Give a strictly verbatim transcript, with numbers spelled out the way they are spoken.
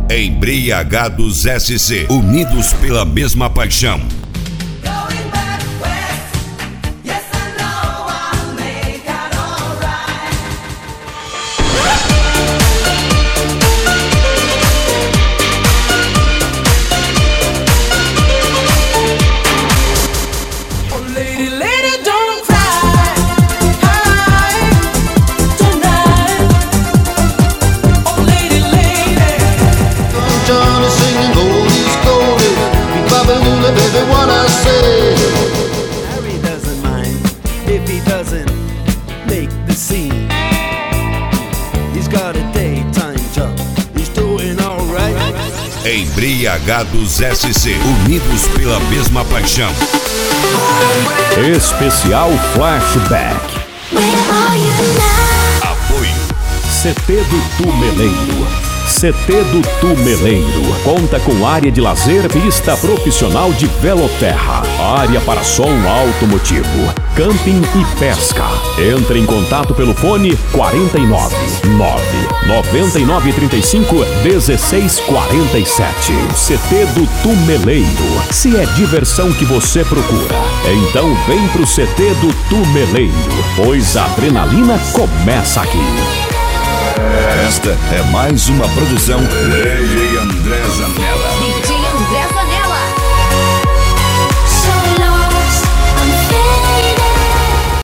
Embriagados S C, unidos pela mesma paixão. Embriagados S C, unidos pela mesma paixão. Especial Flashback. Apoio C T do Tumeleiro. C T do Tumeleiro conta com área de lazer, pista profissional de Veloterra, área para som automotivo, camping e pesca. Entre em contato pelo fone quarenta e nove, nove, noventa e nove, trinta e cinco, dezesseis, quarenta e sete. C T do Tumeleiro. Se é diversão que você procura, então vem pro C T do Tumeleiro, pois a adrenalina começa aqui. Esta é mais uma produção Lady André Zanella.